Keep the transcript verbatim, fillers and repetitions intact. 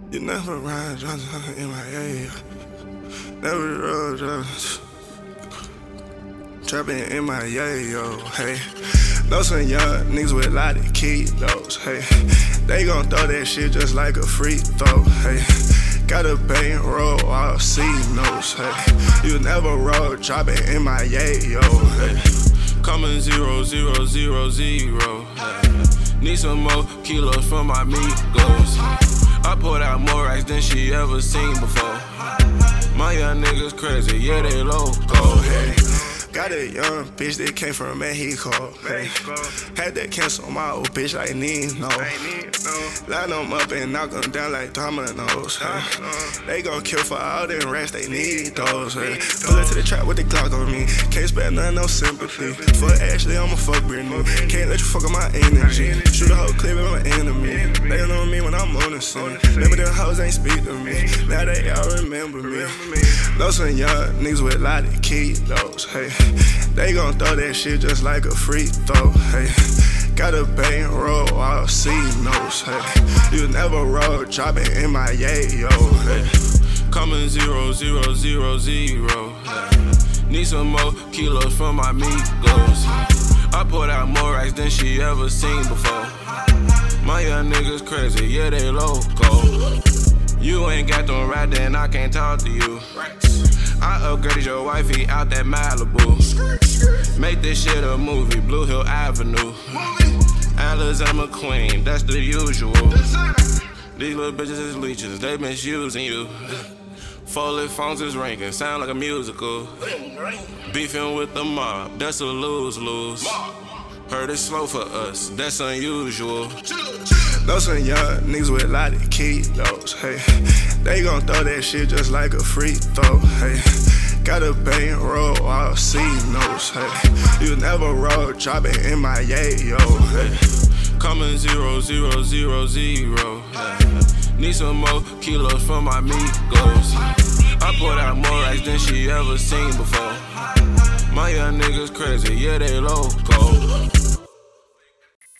You never ride drugs in my area. Never ride drugs. Trapping in my yayo, hey. Know some young niggas with a lot of kilos, hey. They gon' throw that shit just like a free throw, hey. Got a bang roll, all C notes, hey. You never roll, dropping in my yayo, hey. Coming zero, zero, zero, zero, hey. Need some more kilos from my amigos. I put out more racks than she ever seen before. My young niggas crazy, yeah, they loco, hey. Got a young bitch that came from Mexico, hey. Had to cancel my old bitch like Nino. Line them up and knock them down like dominoes, hey. They gon' kill for all them rats, they need those, hey. Pull up to the trap with the Glock on me. Can't spare nothing, no sympathy. Fuck Ashley, I'ma fuck Britney. Can't let you fuck up my energy. Shoot a whole clip of my enemy. They know me when I'm on the scene. Remember them hoes ain't speak to me. Now they all remember me. Know some young niggas with a lot of kilos, hey. They gon' throw that shit just like a free throw, hey. Got a bang roll, all C notes, hey. You never roll, dropping in my yayo, hey. Coming zero, zero, zero, zero, hey. Need some more kilos from my amigos. I put out more racks than she ever seen before. My young niggas crazy, yeah, they loco. You ain't got them right, then I can't talk to you. I upgraded your wifey out that Malibu. Make this shit a movie, Blue Hill Avenue. Alexander McQueen, that's the usual. These little bitches is leeches, they misusing you. Four-lit phones is ringing, sound like a musical. Beefing with the mob, that's a lose-lose. Heard it's slow for us, that's unusual. Know some young niggas with a lot of kilos, hey. They gon' throw that shit just like a free throw, hey. Got a bang roll, all C notes, hey. You never roll, dropping in my yayo, hey. Coming zero, zero, zero, zero, hey. Need some more kilos from my amigos. I put out more racks than she ever seen before. My young niggas crazy, yeah, they loco.